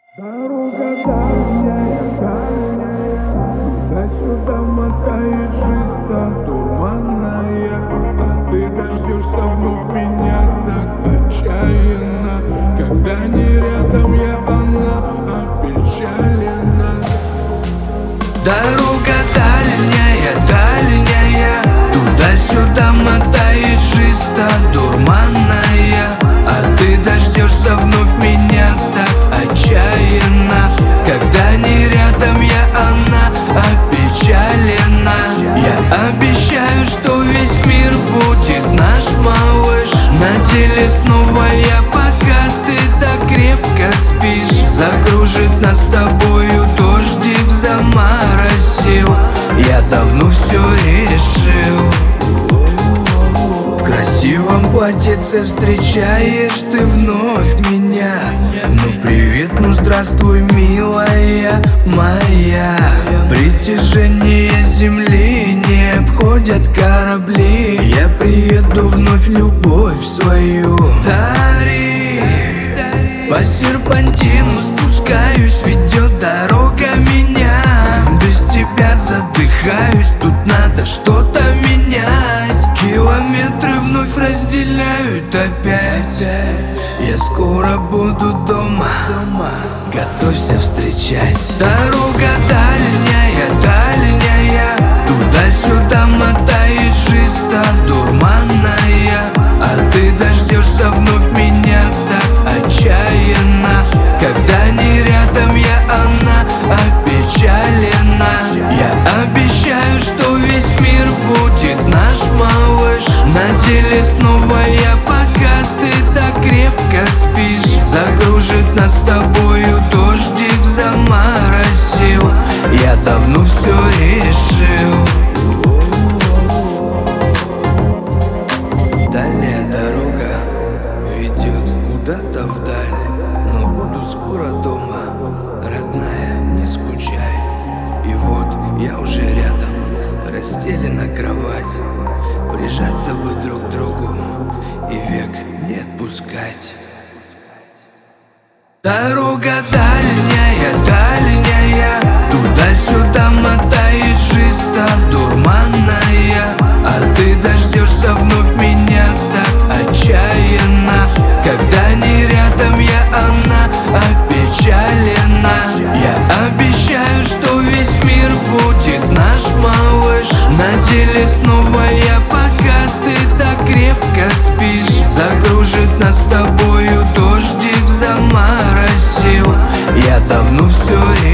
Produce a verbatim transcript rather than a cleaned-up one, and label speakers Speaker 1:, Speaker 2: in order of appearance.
Speaker 1: Дорога дальняя, дальняя, туда-сюда мотает жизнь, так туманная. А ты дождешься вновь меня так отчаянно, когда не рядом я, она опечалена.
Speaker 2: Дорога дальняя, дальняя, туда-сюда мотает жизнь, так дурманная. А ты дождешься вновь меня так отчаянно, когда не рядом я, она опечалена. Я обещаю, что весь мир будет наш, малыш. На деле снова я, пока ты так крепко спишь. Закружит нас с тобою дождик, заморосил. Я давно все решил. В красивом платьице встречаешь ты вновь меня. Ну привет, ну здравствуй, милая моя. Притяжение земли не обходят корабли. Я приеду вновь любовь свою. Дари, по серпантину спускаюсь, ведет дорога меня. Без тебя задыхаюсь, тут надо что-то менять. Километры вновь разделяют опять. Я скоро буду дома, дома. Готовься встречать. Дорога дальняя, дальняя, туда-сюда мотает жизнь, так дурманная. А ты дождешься вновь меня так отчаянно, когда не рядом я, она опечалена. Я обещаю, что весь мир будет наш, малыш. На деле снова я, пока ты так крепко спишь. Закружит нас с тобою дождик, заморосил. Я давно все решил. Дальняя дорога ведет куда-то вдаль, но буду скоро дома, родная, не скучай. И вот я уже рядом, расстелена кровать. Прижаться бы друг к другу и век не отпускать. Дорога дальняя, дальняя, туда-сюда мотает жизнь, так дурманная. А ты дождешься вновь меня так отчаянно, когда не рядом я, она опечалена. Я обещаю, что весь мир будет наш, малыш. На деле снова я, пока ты так крепко спишь. Закружит нас с тобою дождик, заморосил. Я давно все решил.